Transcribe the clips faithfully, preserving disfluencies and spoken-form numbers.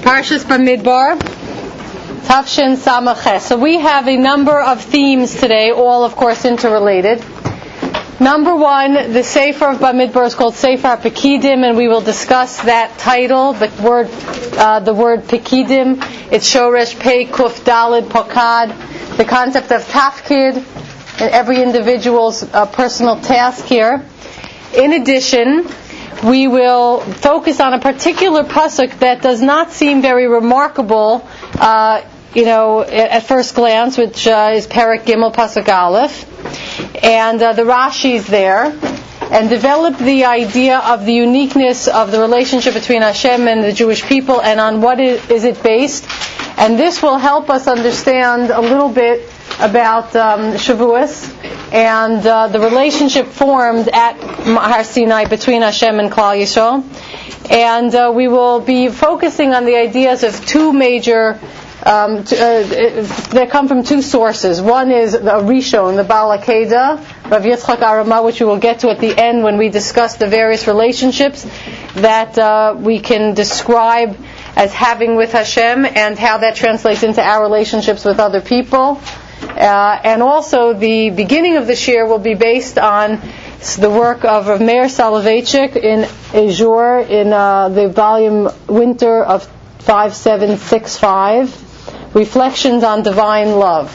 Parshas Bamidbar, Tafshin Samachet. So we have a number of themes today, all of course interrelated. Number one, the Sefer of Bamidbar is called Sefer HaPekidim, and we will discuss that title, the word uh, the word Pekidim. It's Shoresh Pei Kuf Dalid Pokad, the concept of Tafkid, and every individual's uh, personal task here. In addition, we will focus on a particular pasuk that does not seem very remarkable, uh, you know, at first glance, which uh, is Perek Gimel Pasuk Aleph, and uh, the Rashi is there, and develop the idea of the uniqueness of the relationship between Hashem and the Jewish people, and on what is, is it based. And this will help us understand a little bit about um, Shavuos and uh, the relationship formed at Har Sinai between Hashem and Klal Yisrael. And uh, we will be focusing on the ideas of two major, um, t- uh, they come from two sources. One is the Rishon, the Baal HaKedah, Rav Yitzchak Arama, which we will get to at the end when we discuss the various relationships that uh, we can describe as having with Hashem and how that translates into our relationships with other people. Uh, and also the beginning of the shir will be based on the work of Rav Meir Soloveitchik in Azure in uh, the volume Winter of five seven six five, Reflections on Divine Love.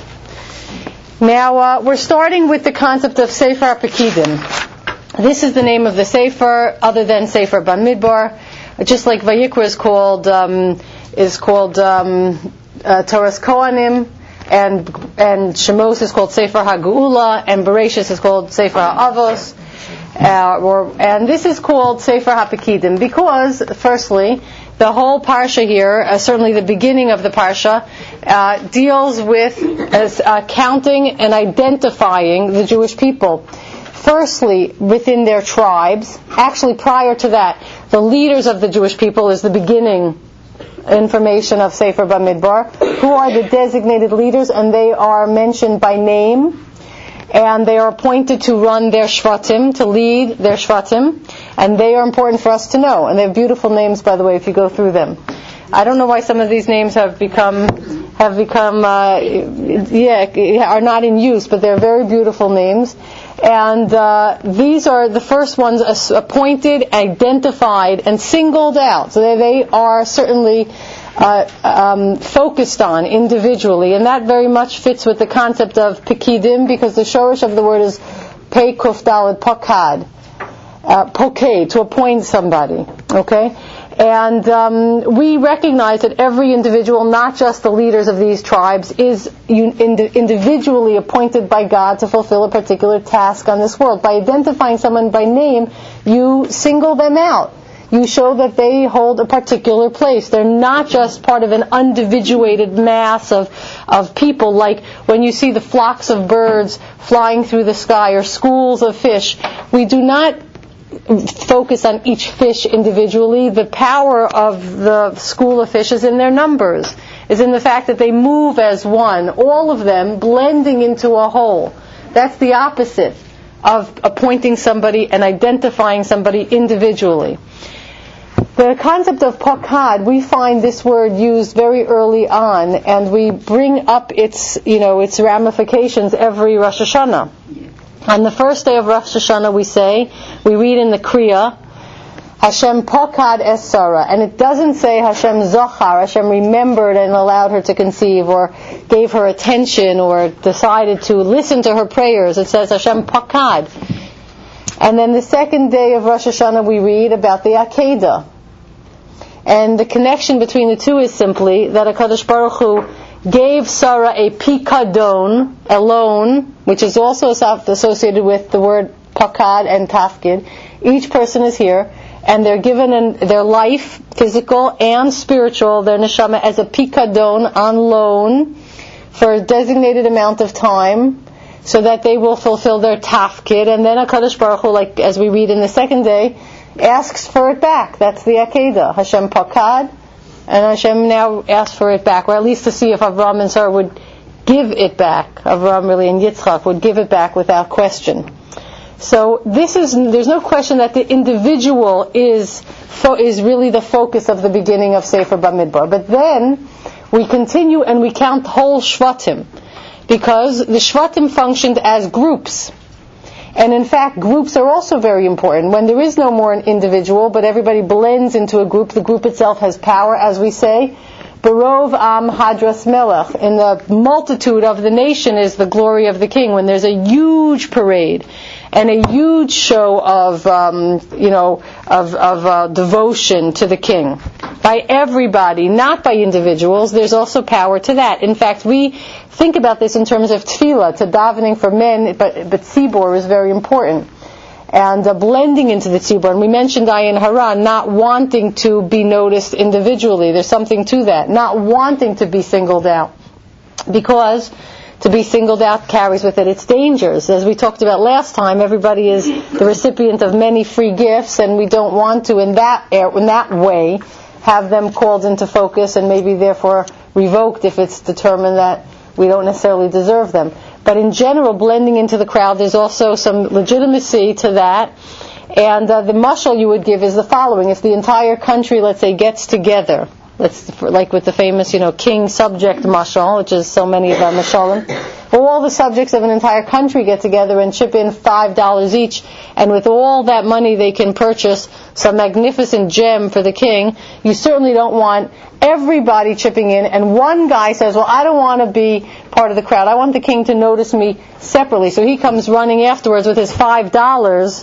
Now uh, we're starting with the concept of Sefer HaPekidim. This is the name of the Sefer, other than Sefer Bamidbar. Just like Vayikra is called um, is called um, uh, Toras Kohanim, and and Shemos is called Sefer HaGeula, and Bereshis is called Sefer HaAvos, uh, or and this is called Sefer HaPekidim because, firstly, the whole parsha here, uh, certainly the beginning of the parsha, uh, deals with as, uh, counting and identifying the Jewish people. Firstly, within their tribes. Actually, prior to that, the leaders of the Jewish people is the beginning information of Sefer Bamidbar. Who are the designated leaders? And they are mentioned by name. And they are appointed to run their shvatim, to lead their shvatim. And they are important for us to know. And they have beautiful names, by the way, if you go through them. I don't know why some of these names have become have become uh, yeah are not in use, but they're very beautiful names. And uh, these are the first ones appointed, identified, and singled out. So they are certainly uh, um, focused on individually, and that very much fits with the concept of Pekidim, because the shorish of the word is Pei Kuf Daled Pokad, uh, Poked, to appoint somebody. Okay. And um, we recognize that every individual, not just the leaders of these tribes, is un- ind- individually appointed by God to fulfill a particular task on this world. By identifying someone by name, you single them out. You show that they hold a particular place. They're not just part of an undividuated mass of, of people, like when you see the flocks of birds flying through the sky or schools of fish. We do not focus on each fish individually. The power of the school of fish is in their numbers, is in the fact that they move as one, all of them blending into a whole. That's the opposite of appointing somebody and identifying somebody individually. The concept of pakad, we find this word used very early on, and we bring up its, you know, its ramifications every Rosh Hashanah. On the first day of Rosh Hashanah, we say, we read in the Kriya, Hashem Pokad es Sarah, and it doesn't say Hashem Zochar, Hashem remembered and allowed her to conceive, or gave her attention, or decided to listen to her prayers. It says Hashem Pokad. And then the second day of Rosh Hashanah, we read about the Akedah. And the connection between the two is simply that HaKadosh Baruch Hu gave Sarah a pikadon, a loan, which is also associated with the word pakad and tafkid. Each person is here, and they're given an, their life, physical and spiritual, their neshama, as a pikadon, on loan, for a designated amount of time, so that they will fulfill their tafkid. And then HaKadosh Baruch Hu, like as we read in the second day, asks for it back. That's the Akedah. Hashem pakad, and Hashem now asks for it back, or at least to see if Avraham and Sarah would give it back. Avraham really and Yitzchak would give it back without question. So this is, there's no question that the individual is fo- is really the focus of the beginning of Sefer Bamidbar. But then we continue and we count whole Shvatim, because the Shvatim functioned as groups. And in fact, groups are also very important. When there is no more an individual, but everybody blends into a group, the group itself has power, as we say. Barov Am Hadras Melech. In the multitude of the nation is the glory of the king. When there's a huge parade and a huge show of, um, you know, of, of uh, devotion to the king by everybody, not by individuals, there's also power to that. In fact, we think about this in terms of tefillah, to davening for men, but but tzibor is very important. And uh, blending into the tzibor. And we mentioned Ayin Hara, not wanting to be noticed individually. There's something to that. Not wanting to be singled out. Because to be singled out carries with it its dangers. As we talked about last time, everybody is the recipient of many free gifts, and we don't want to, in that in that way, have them called into focus and maybe therefore revoked if it's determined that we don't necessarily deserve them. But in general, blending into the crowd, there's also some legitimacy to that. And uh, the mashal you would give is the following. If the entire country, let's say, gets together, let's, like with the famous, you know, king subject mashal, which is so many of our mashalim, all the subjects of an entire country get together and chip in five dollars each, and with all that money they can purchase some magnificent gem for the king, you certainly don't want everybody chipping in, and one guy says, well, I don't want to be part of the crowd. I want the king to notice me separately. So he comes running afterwards with his five dollars.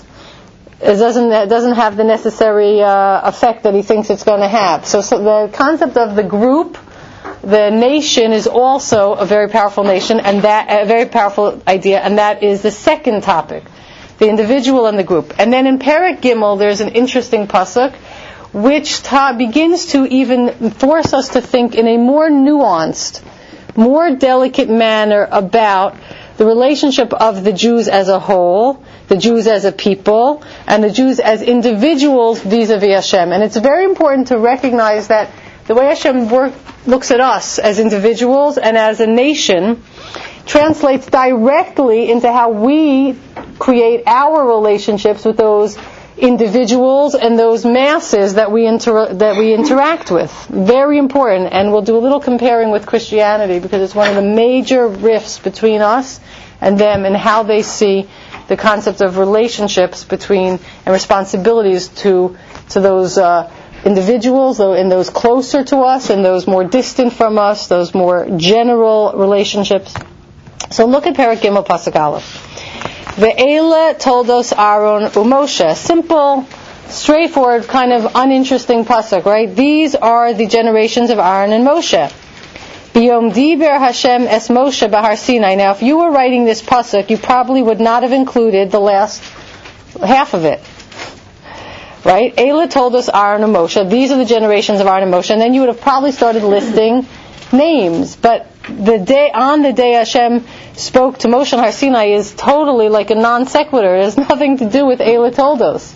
It doesn't, it doesn't have the necessary uh, effect that he thinks it's going to have. So, so the concept of the group, the nation, is also a very powerful nation, and that a very powerful idea, and that is the second topic, the individual and the group. And then in Perek Gimel, there's an interesting pasuk, which ta- begins to even force us to think in a more nuanced, more delicate manner about the relationship of the Jews as a whole, the Jews as a people, and the Jews as individuals vis-a-vis Hashem. And it's very important to recognize that the way Hashem work, looks at us as individuals and as a nation translates directly into how we create our relationships with those individuals and those masses that we inter- that we interact with. Very important. And we'll do a little comparing with Christianity, because it's one of the major rifts between us and them and how they see the concept of relationships between and responsibilities to to those uh, individuals, and those closer to us and those more distant from us, those more general relationships. So look at Perek Gimel Pasuk Aleph. Ve'ela toldos Aaron u'Moshe. Simple, straightforward, kind of uninteresting pasuk, right? These are the generations of Aaron and Moshe. Biyom diber Hashem es Moshe b'Har Sinai. Now, if you were writing this pasuk, you probably would not have included the last half of it, right? Eila told us Aaron and Moshe. These are the generations of Aaron and Moshe, and then you would have probably started listing names. But the day on the day Hashem spoke to Moshe on Har Sinai is totally like a non sequitur. It has nothing to do with Eila Toldos.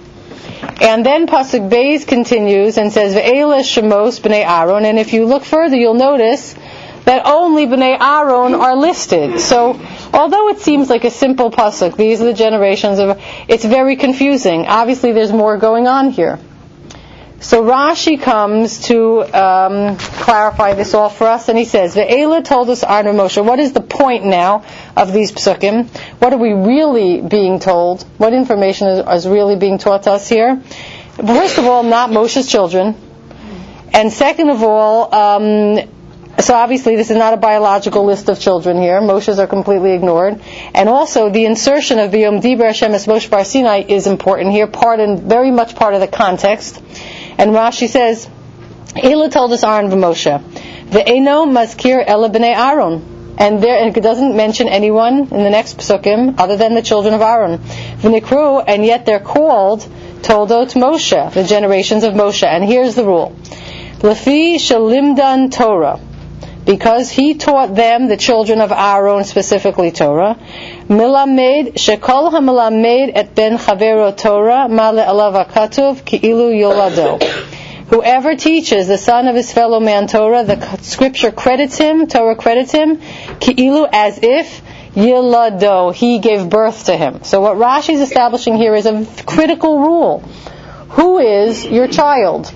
And then Pasuk Beis continues and says, Ve'ela Shemos b'nei Aaron. And if you look further, you'll notice that only b'nei Aaron are listed. So, although it seems like a simple pasuk, these are the generations of, it's very confusing. Obviously, there's more going on here. So Rashi comes to um, clarify this all for us, and he says, Ve'ela told us Aaron and Moshe. What is the point now of these psukim? What are we really being told? What information is, is really being taught to us here? First of all, not Moshe's children. And second of all, um, so obviously this is not a biological list of children here. Moshe's are completely ignored. And also the insertion of V'yom Diber Hashem es Moshe bar Sinai is important here, part and very much part of the context. And Rashi says, Eila told us Aaron v'Moshe. Ve'eno mazkir ela b'nei Aaron. And there, and it doesn't mention anyone in the next psukim other than the children of Aaron. V'nikru, and yet they're called Toldot Moshe, the generations of Moshe. And here's the rule. Lefi shalimdan Torah. Because he taught them, the children of Aaron, specifically Torah. Milamed shekol hamilamed et ben chavero Torah male alav hakatuv ki'ilu yolado. Whoever teaches the son of his fellow man Torah, the scripture credits him, Torah credits him, ki'ilu, as if Yilado, he gave birth to him. So what Rashi is establishing here is a critical rule. Who is your child?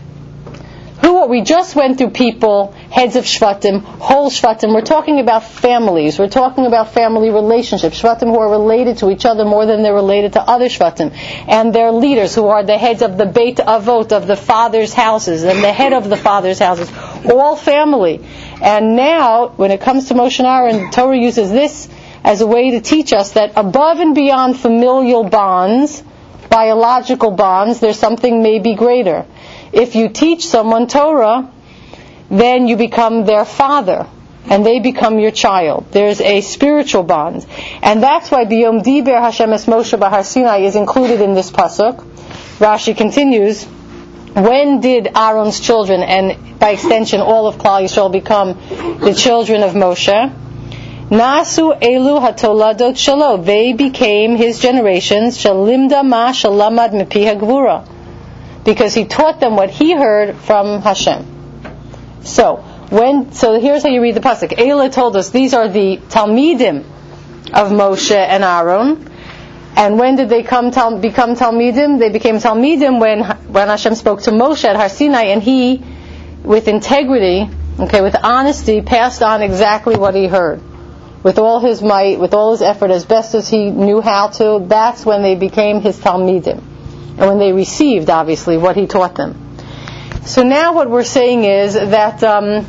Who are, we just went through people, heads of Shvatim, whole Shvatim. We're talking about families. We're talking about family relationships. Shvatim who are related to each other more than they're related to other Shvatim. And their leaders who are the heads of the Beit Avot, of the father's houses, and the head of the father's houses. All family. And now, when it comes to Moshe and Aaron, the Torah uses this as a way to teach us that above and beyond familial bonds, biological bonds, there's something maybe greater. If you teach someone Torah, then you become their father, and they become your child. There's a spiritual bond. And that's why B'yom Diber Hashem es Moshe b'Har Sinai is included in this pasuk. Rashi continues, when did Aaron's children, and by extension all of Klal Yisrael, become the children of Moshe? Nasu elu hatoladot shalo. They became his generations. Shalimda ma shalamad mipi hagvura. Because he taught them what he heard from Hashem. So, when so here's how you read the pasuk. Eila told us these are the Talmidim of Moshe and Aaron. And when did they come tal, become Talmidim? They became Talmidim when when Hashem spoke to Moshe at Har Sinai, and he, with integrity, okay, with honesty, passed on exactly what he heard. With all his might, with all his effort, as best as he knew how to, that's when they became his Talmidim. And when they received, obviously, what he taught them. So now what we're saying is that um,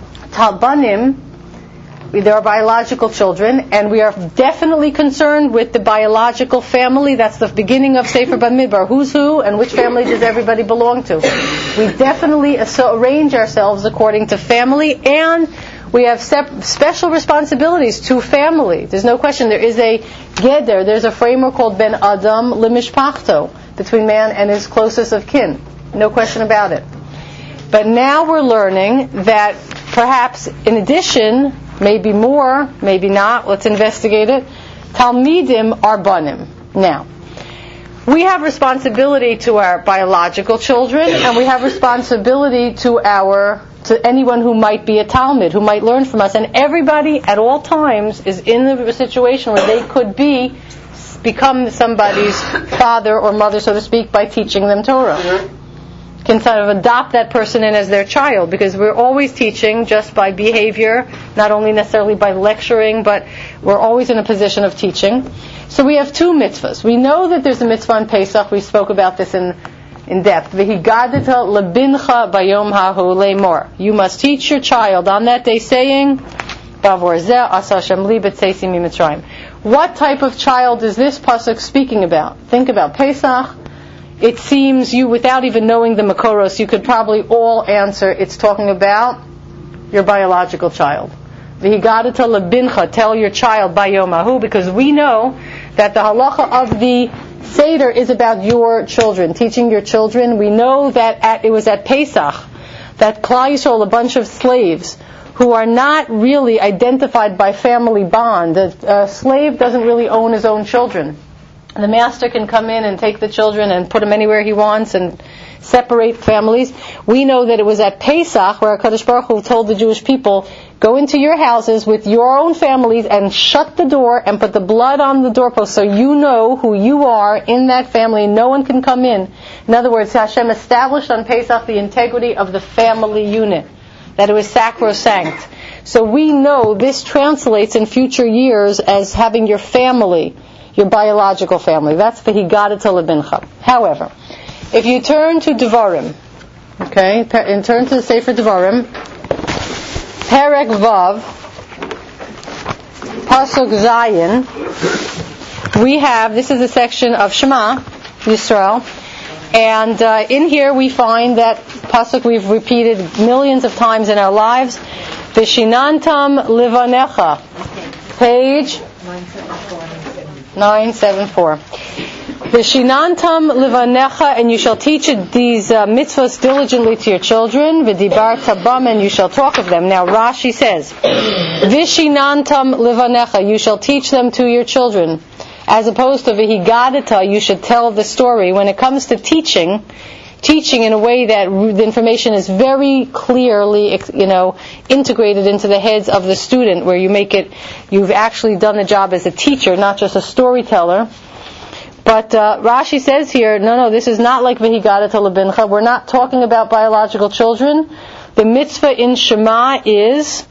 Talbanim, there are biological children, and we are definitely concerned with the biological family. That's the beginning of Sefer Bamidbar. Who's who, and which family does everybody belong to? We definitely arrange ourselves according to family, and we have sep- special responsibilities to family. There's no question. There is a geder, there's a framework called Ben Adam Limishpachto, between man and his closest of kin. No question about it. But now we're learning that perhaps in addition, maybe more, maybe not, let's investigate it, Talmidim are banim. Now, we have responsibility to our biological children, and we have responsibility to our to anyone who might be a Talmid, who might learn from us. And everybody at all times is in a situation where they could be become somebody's father or mother, so to speak, by teaching them Torah. Can sort of adopt that person in as their child, because we're always teaching just by behavior, not only necessarily by lecturing, but we're always in a position of teaching. So we have two mitzvahs. We know that there's a mitzvah on Pesach. We spoke about this in in depth. V'higadeta lebincha bayom hahu le'mor. You must teach your child on that day, saying, Bavor zeh asa Hashem li b'tzeisi miMitzrayim. What type of child is this pasuk speaking about? Think about Pesach. It seems you, without even knowing the Makoros, you could probably all answer it's talking about your biological child. V'higadeta lebincha, tell your child bayom hahu, because we know that the halacha of the Seder is about your children, teaching your children. We know that at, it was at Pesach that Klal Yisrael, a bunch of slaves, who are not really identified by family bond. A, a slave doesn't really own his own children. The master can come in and take the children and put them anywhere he wants and separate families. We know that it was at Pesach where HaKadosh Baruch Hu told the Jewish people, go into your houses with your own families and shut the door and put the blood on the doorpost so you know who you are in that family. No one can come in. In other words, Hashem established on Pesach the integrity of the family unit, that it was sacrosanct. So we know this translates in future years as having your family, your biological family. That's the Higadata Lebincha. However, if you turn to Devarim, okay, and turn to the Sefer Devarim, Perek Vav, Pasuk Zayin, we have, this is a section of Shema Yisrael, and uh, in here we find that Pasuk we've repeated millions of times in our lives, Vishinantam Livanecha, page nine seventy-four. Vishinantam Livanecha, and you shall teach these uh, mitzvahs diligently to your children. V'dibar tabam, and you shall talk of them. Now Rashi says, Vishinantam Livanecha, you shall teach them to your children. As opposed to Vihigadata, you should tell the story. When it comes to teaching, teaching in a way that the information is very clearly, you know, integrated into the heads of the student, where you make it, you've actually done the job as a teacher, not just a storyteller. But uh, Rashi says here, no, no, this is not like v'higada to lebincha. We're not talking about biological children. The mitzvah in Shema is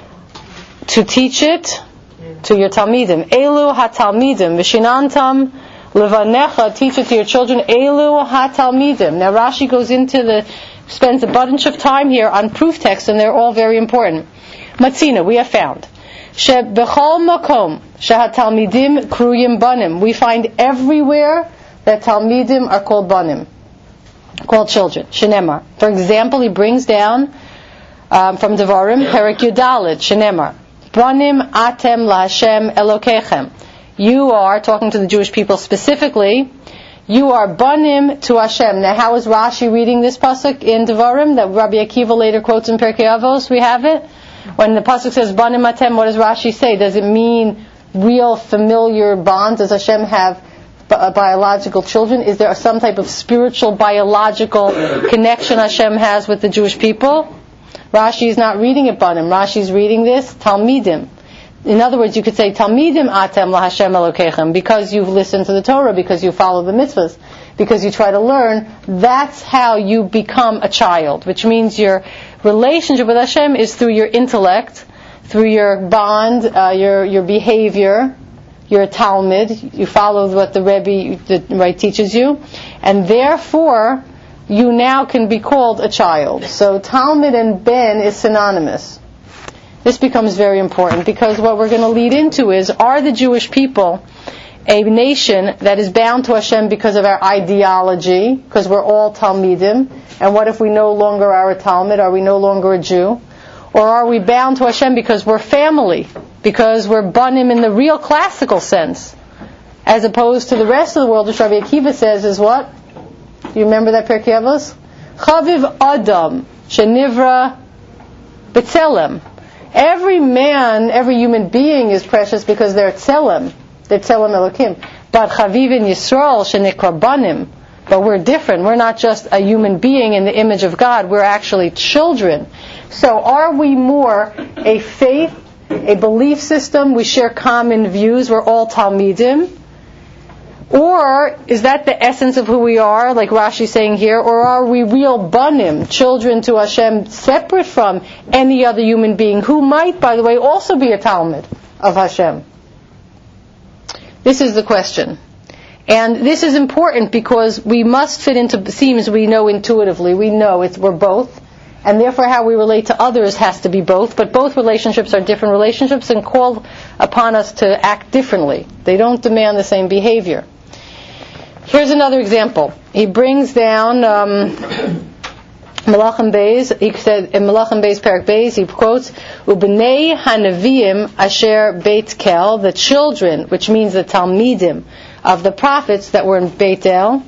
to teach it to your talmidim. Elu ha-talmidim v'shinantam levanecha, teach it to your children. Elu ha-talmidim. Now Rashi goes into the, spends a bunch of time here on proof texts, and they're all very important. Matzina, we have found. She b'chol makom sheha-talmidim kruyim banim. We find everywhere that talmidim are called banim, called children. Shenemar. For example, he brings down um, from Devarim, Perek Yudalid, Shenemar. Banim atem laHashem Elokechem. You are, talking to the Jewish people specifically, you are banim to Hashem. Now, how is Rashi reading this pasuk in Devarim that Rabbi Akiva later quotes in Pirkei Avos? We have it. When the pasuk says banim atem, what does Rashi say? Does it mean real familiar bond? Does Hashem have bi- biological children? Is there some type of spiritual biological connection Hashem has with the Jewish people? Rashi is not reading it banim. Rashi is reading this talmidim. In other words, you could say talmidim atem laHashem Elokechem, because you've listened to the Torah, because you follow the mitzvahs, because you try to learn. That's how you become a child, which means your relationship with Hashem is through your intellect, through your bond, uh, your your behavior. You're a Talmud. You follow what the Rebbe the, right teaches you, and therefore you now can be called a child. So Talmud and Ben is synonymous. This becomes very important, because what we're going to lead into is, are the Jewish people a nation that is bound to Hashem because of our ideology, because we're all Talmidim, and what if we no longer are a Talmud? Are we no longer a Jew? Or are we bound to Hashem because we're family, because we're banim in the real classical sense, as opposed to the rest of the world, which Rabbi Akiva says is what? Do you remember that Pirkei Avos? Chaviv Adam shenivra b'tzelem. Every man, every human being is precious because they're tzelem. They're tzelem Elokim. But Chaviv in Yisrael shenikra banim. But we're different. We're not just a human being in the image of God. We're actually children. So are we more a faith, a belief system? We share common views. We're all Talmidim. Or is that the essence of who we are, like Rashi is saying here? Or are we real banim, children to Hashem, separate from any other human being, who might, by the way, also be a Talmud of Hashem? This is the question. And this is important because we must fit into themes we know intuitively. We know it's we're both. And therefore how we relate to others has to be both. But both relationships are different relationships and call upon us to act differently. They don't demand the same behavior. Here's another example. He brings down um, Melachim Beis. He said in Melachim Beis, Perek Beis, he quotes, "Ubnei Hanavim Asher Beit Kel," the children, which means the Talmidim of the prophets that were in Beit El.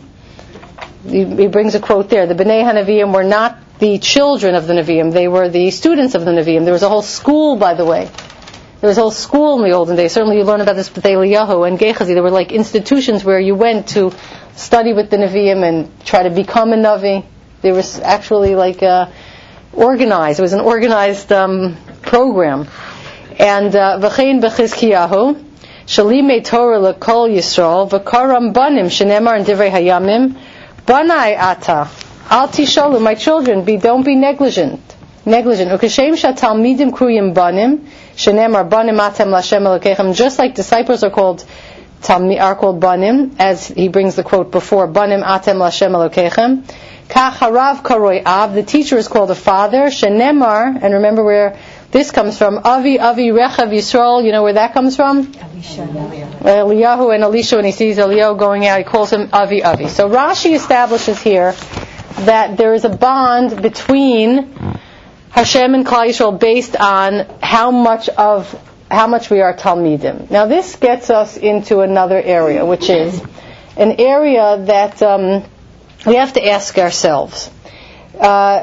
He, he brings a quote there. The Bnei Hanavim were not the children of the Nevi'im; they were the students of the Nevi'im. There was a whole school, by the way. There was a whole school in the olden days. Certainly you learn about this with Eliyahu and Gehazi. There were like institutions where you went to study with the Nevi'im and try to become a Navi. They were actually like uh, organized. It was an organized um, program. And V'chein b'chizkiyahu, shalimei Torah l'kol Yisrael, v'karam banim, shenemar in divrei hayamim, banai ata, al tisholu, my children, be don't be negligent. Negligent. Ukashem shatalmidim kruyim banim, shenemar banim atem lashem elokechem. Just like disciples are called are called banim, as he brings the quote before, banim atem lashem elokechem. Kach harav karoi av. The teacher is called a father. Shenemar, and remember where this comes from. Avi Avi Rechav Yisrael. You know where that comes from? Elisha. Eliyahu and Elisha. When he sees Eliyahu going out, he calls him Avi Avi. So Rashi establishes here that there is a bond between Hashem and Klal Yisrael based on how much of how much we are Talmidim. Now this gets us into another area, which is an area that um, we have to ask ourselves. Uh,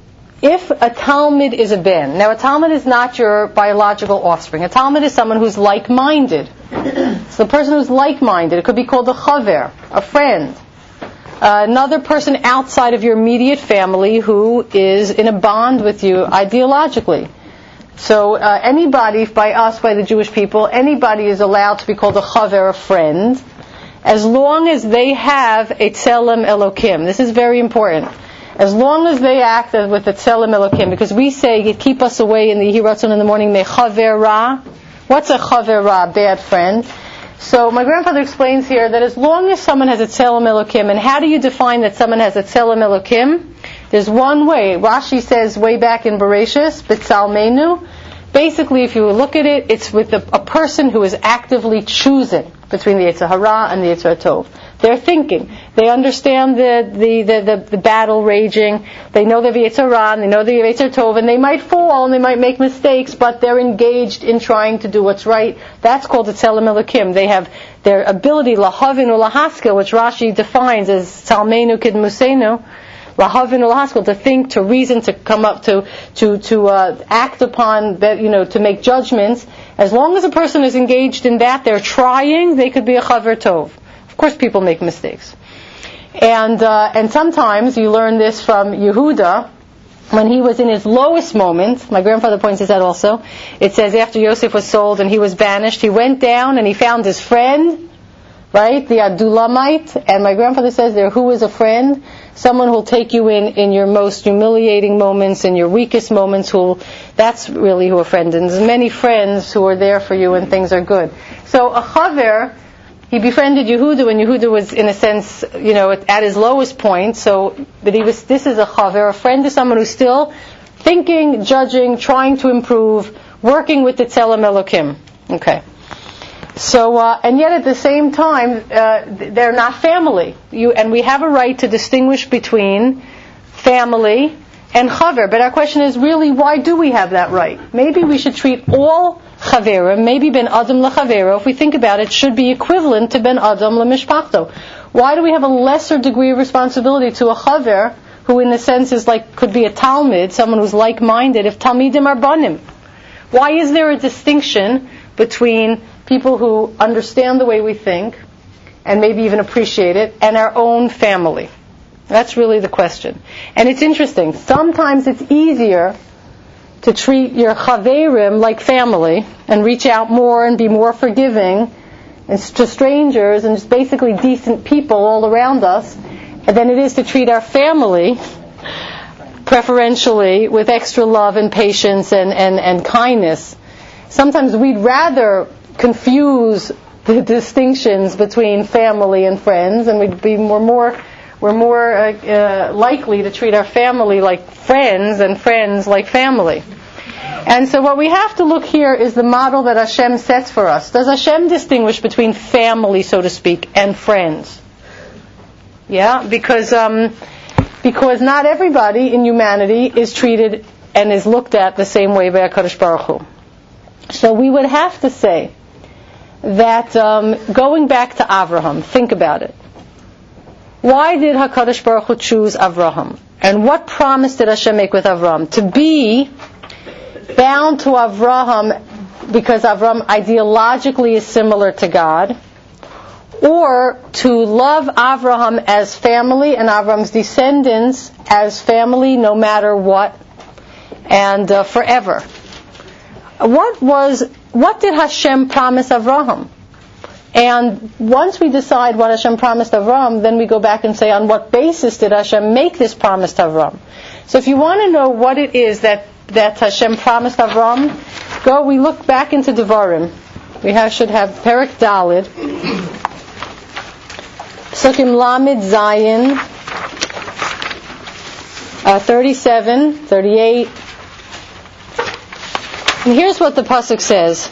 if a Talmud is a ben, now a Talmud is not your biological offspring. A Talmud is someone who's like-minded. It's the person who's like-minded. It could be called a chaver, a friend. Uh, another person outside of your immediate family who is in a bond with you ideologically. So uh, anybody, by us, by the Jewish people, anybody is allowed to be called a chaver, a friend, as long as they have a tzelem Elokim. This is very important. As long as they act with a tzelem Elokim, because we say, keep us away in the Yihiratzon in the morning, me chaver ra. What's a chaver ra, bad friend? So my grandfather explains here that as long as someone has a tzelem Elokim, and how do you define that someone has a tzelem Elokim? There's one way. Rashi says way back in Bereshis, B'tzalmenu. Basically, if you look at it, it's with a, a person who is actively choosing between the Yetzer Hara and the Yetzer Tov. They're thinking. They understand the the, the, the, the battle raging. They know the Yetzer Hara and they know the Yetzer Tov, and they might fall and they might make mistakes, but they're engaged in trying to do what's right. That's called the Tzelem Elokim. They have their ability, lahavin or lahaskel, which Rashi defines as Talmenu Kid Musenu, lahavin or lahaskel, to think, to reason, to come up, to to to uh, act upon that, you know, to make judgments. As long as a person is engaged in that, they're trying, they could be a chaver tov. Of course, people make mistakes, and uh, and sometimes you learn this from Yehuda when he was in his lowest moment. My grandfather points this out also. It says after Yosef was sold and he was banished, he went down and he found his friend, right, the Adulamite. And my grandfather says there, who is a friend? Someone who'll take you in in your most humiliating moments, in your weakest moments. Who'll, that's really who a friend is. There's many friends who are there for you when things are good. So a chaver, he befriended Yehuda when Yehuda was, in a sense, you know, at, at his lowest point. So that he was. This is a chaver. A friend is someone who's still thinking, judging, trying to improve, working with the Tzelem Elokim. Okay. So, uh, and yet at the same time, uh, they're not family. You, and we have a right to distinguish between family and chaver. But our question is really, why do we have that right? Maybe we should treat all chaverim, maybe ben adam lechavero, if we think about it, should be equivalent to ben adam lemishpachto. Why do we have a lesser degree of responsibility to a chaver, who in a sense is like, could be a talmid, someone who's like-minded, if talmidim are banim? Why is there a distinction between people who understand the way we think, and maybe even appreciate it, and our own family? That's really the question. And it's interesting. Sometimes it's easier to treat your chaverim like family, and reach out more and be more forgiving and to strangers and just basically decent people all around us, than it is to treat our family preferentially with extra love and patience and, and, and kindness. Sometimes we'd rather confuse the distinctions between family and friends, and we'd be more, more we're more uh, uh, likely to treat our family like friends and friends like family. And so what we have to look here is the model that Hashem sets for us. Does Hashem distinguish between family, so to speak, and friends? Yeah, because um, because not everybody in humanity is treated and is looked at the same way by HaKadosh Baruch Hu. So we would have to say that um, going back to Avraham, think about it. Why did HaKadosh Baruch Hu choose Avraham? And what promise did Hashem make with Avraham? To be bound to Avraham because Avraham ideologically is similar to God, or to love Avraham as family and Avraham's descendants as family no matter what, and uh, forever. What was, what did Hashem promise Avraham? And once we decide what Hashem promised Avraham, then we go back and say, on what basis did Hashem make this promise to Avraham? So if you want to know what it is that, that Hashem promised Avraham, go, we look back into Devarim. We have, should have Perek Dalid, Psukim Lamed Zayin, uh, thirty-seven, thirty-eight. And here's what the pasuk says.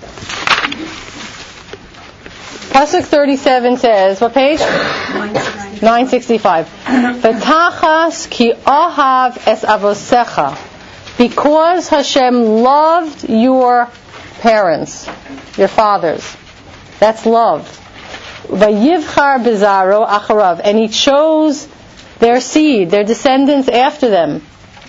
Pasuk thirty-seven says, what page? nine sixty-five. V'tachas ki ohav es avosecha. Because Hashem loved your parents, your fathers. That's love. Vayivchar bezaro acharav. And He chose their seed, their descendants after them.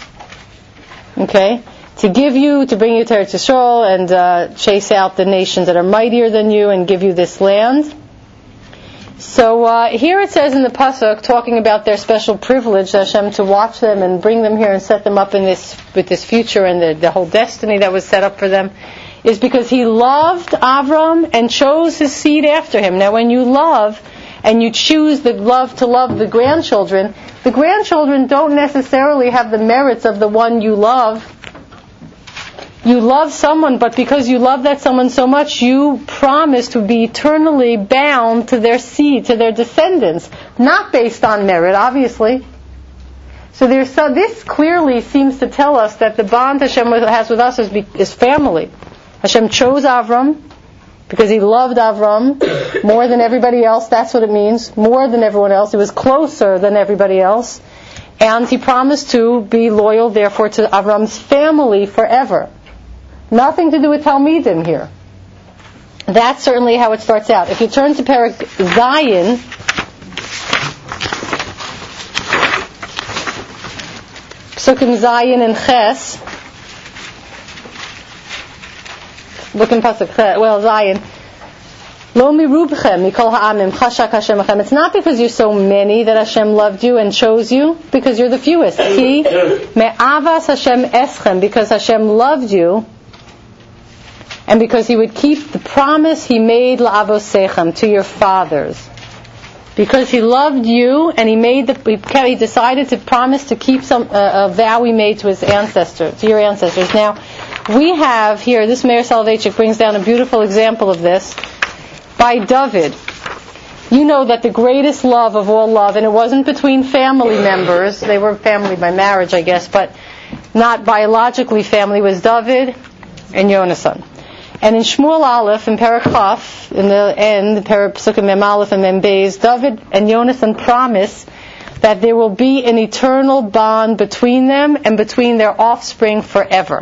Okay? To give you, to bring you to Eretz Yisrael and uh, chase out the nations that are mightier than you and give you this land. So uh, here it says in the pasuk, talking about their special privilege, Hashem, to watch them and bring them here and set them up in this with this future and the, the whole destiny that was set up for them, is because He loved Avram and chose his seed after him. Now, when you love and you choose the love to love the grandchildren, the grandchildren don't necessarily have the merits of the one you love. You love someone, but because you love that someone so much, you promise to be eternally bound to their seed, to their descendants, not based on merit, obviously. So there's so, this clearly seems to tell us that the bond Hashem has with us is, is family. Hashem chose Avram because He loved Avram more than everybody else. That's what it means, more than everyone else. He was closer than everybody else. And He promised to be loyal, therefore, to Avram's family forever. Nothing to do with Talmidim here. That's certainly how it starts out. If you turn to Perek Zayin, Psukim Zayin and Ches, look in Pasuk Ches, well, Zayin, Lo mirubchem mikol ha'amim chashak Hashem achem. It's not because you're so many that Hashem loved you and chose you, because you're the fewest. Ki me'avas Hashem eschem, because Hashem loved you, and because He would keep the promise He made la'avosechem, to your fathers. Because He loved you, and He made the, He decided to promise to keep some uh, a vow He made to His ancestors, to your ancestors. Now, we have here, this Meir Soloveitchik brings down a beautiful example of this by David. You know that the greatest love of all love, and it wasn't between family members, they were family by marriage, I guess, but not biologically family, was David and Yonasan. And in Shmuel Aleph, in Perek Chaf, in the end, Perek Psukim Mem Aleph and Mem Beis, David and Yonasan promise that there will be an eternal bond between them and between their offspring forever.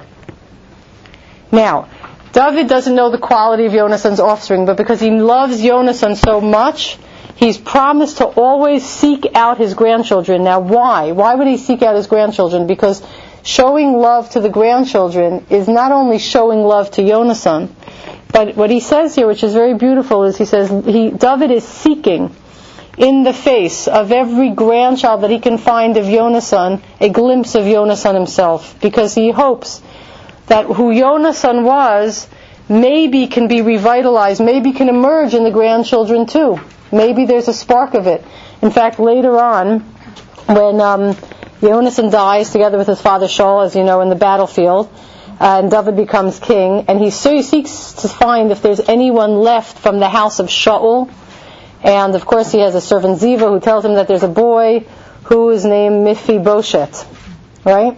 Now, David doesn't know the quality of Yonasan's offspring, but because he loves Yonasan so much, he's promised to always seek out his grandchildren. Now, why? Why would he seek out his grandchildren? Because showing love to the grandchildren is not only showing love to Yonasan, but what he says here, which is very beautiful, is he says he David is seeking in the face of every grandchild that he can find of Yonasan a glimpse of Yonasan himself, because he hopes that who Yonasan was maybe can be revitalized, maybe can emerge in the grandchildren too. Maybe there's a spark of it. In fact, later on, when um, Yonasan dies together with his father Shaul, as you know, in the battlefield, uh, and David becomes king, and he seeks to find if there's anyone left from the house of Shaul. And of course he has a servant Ziva who tells him that there's a boy who is named Mephibosheth, right?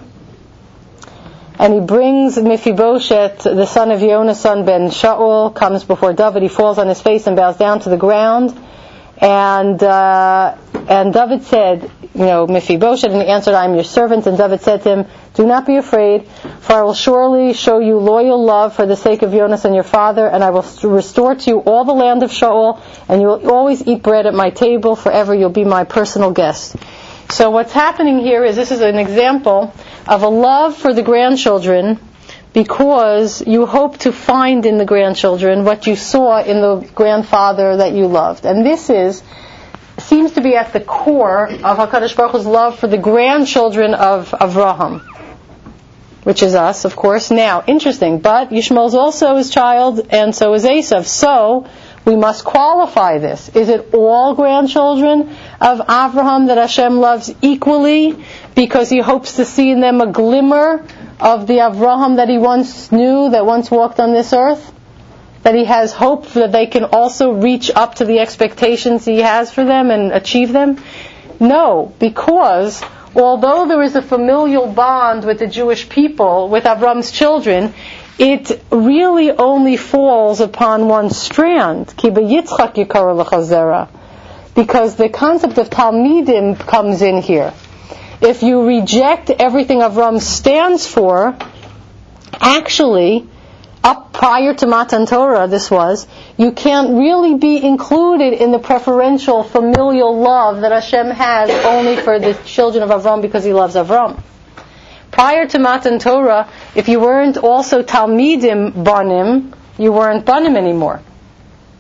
And he brings Mephibosheth, the son of Yonasan ben Shaul, comes before David. He falls on his face and bows down to the ground. And uh, and David said, you know, Mephibosheth, and he answered, I am your servant. And David said to him, do not be afraid, for I will surely show you loyal love for the sake of Yonasan your father, and I will restore to you all the land of Shaul, and you will always eat bread at my table forever. You'll be my personal guest. So what's happening here is, this is an example of a love for the grandchildren, because you hope to find in the grandchildren what you saw in the grandfather that you loved. And this is seems to be at the core of HaKadosh Baruch Hu's love for the grandchildren of Avraham, which is us, of course. Now, interesting, but Yishmael is also his child, and so is Esav. So we must qualify this. Is it all grandchildren of Avraham that Hashem loves equally, because He hopes to see in them a glimmer of the Avraham that He once knew, that once walked on this earth? That He has hope that they can also reach up to the expectations He has for them and achieve them? No, because although there is a familial bond with the Jewish people, with Avram's children, it really only falls upon one strand. Ki beYitzchak yikara lecha zera. Because the concept of Talmidim comes in here. If you reject everything Avram stands for, actually, up prior to Matan Torah, this was, you can't really be included in the preferential familial love that Hashem has only for the children of Avram because He loves Avram. Prior to Matan Torah, if you weren't also Talmidim Banim, you weren't Banim anymore.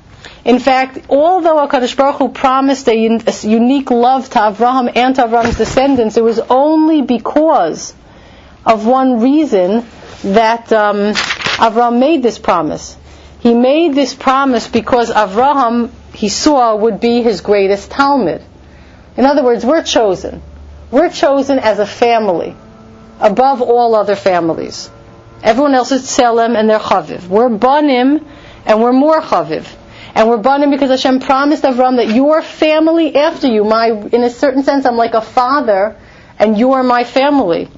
In fact, although HaKadosh Baruch Hu promised a, un- a unique love to Avraham and to Avraham's descendants, it was only because of one reason that um, Avraham made this promise. He made this promise because Avraham, he saw, would be his greatest Talmud. In other words, we're chosen. We're chosen as a family, above all other families. Everyone else is Tselem and they're Chaviv. We're Banim and we're more Chaviv. And we're Banim because Hashem promised Avraham that your family after you, my, in a certain sense, I'm like a father, and you are my family.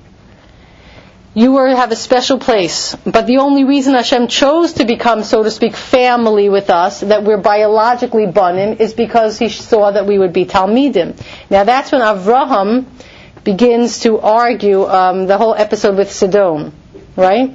You are, have a special place. But the only reason Hashem chose to become, so to speak, family with us, that we're biologically Banim, is because He saw that we would be Talmidim. Now that's when Avraham begins to argue um, the whole episode with Sodom, right?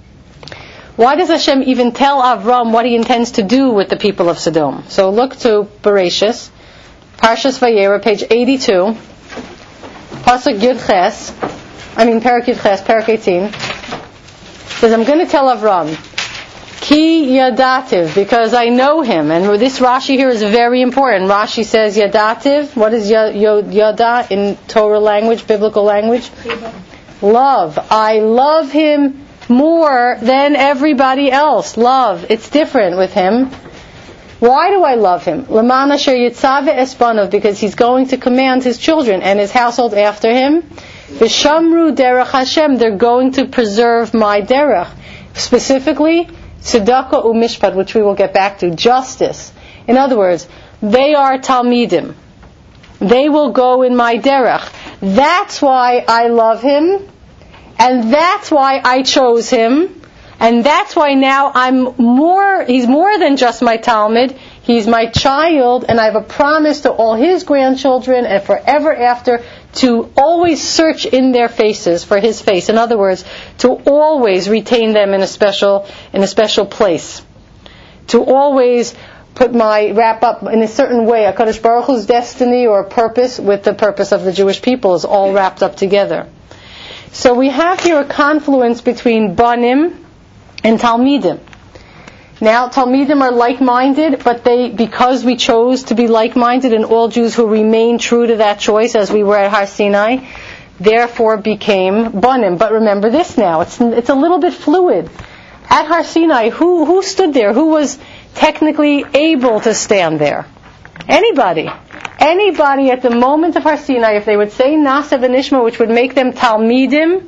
Why does Hashem even tell Avram what He intends to do with the people of Sodom? So look to Bereshis, Parshas Vayera, page eighty-two, Pasuk Yud Ches, I mean Parak Yud Ches, Parak eighteen. Says, I'm going to tell Avram, Ki Yadativ, because I know him. And this Rashi here is very important. Rashi says Yadativ. What is Yada in Torah language, biblical language? Love. I love him more than everybody else. Love. It's different with him. Why do I love him? L'man asher yitzave espanov, because he's going to command his children and his household after him. V'shamru derech Hashem, they're going to preserve my derech. Specifically, tzedakah u'mishpat, which we will get back to, justice. In other words, they are Talmidim. They will go in my derech. That's why I love him. And that's why I chose him. And that's why now I'm more, he's more than just my Talmud. He's my child, and I have a promise to all his grandchildren and forever after to always search in their faces for his face. In other words, to always retain them in a special, in a special place. To always put my, wrap up in a certain way, HaKadosh Baruch Hu's destiny or purpose with the purpose of the Jewish people is all wrapped up together. So we have here a confluence between Banim and Talmidim. Now, Talmidim are like-minded, but they, because we chose to be like-minded, and all Jews who remain true to that choice, as we were at Har Sinai, therefore became Banim. But remember this now, it's it's a little bit fluid. At Har Sinai, who who stood there? Who was technically able to stand there? Anybody. Anybody at the moment of Har Sinai, if they would say Na'aseh v'Nishma, which would make them Talmidim,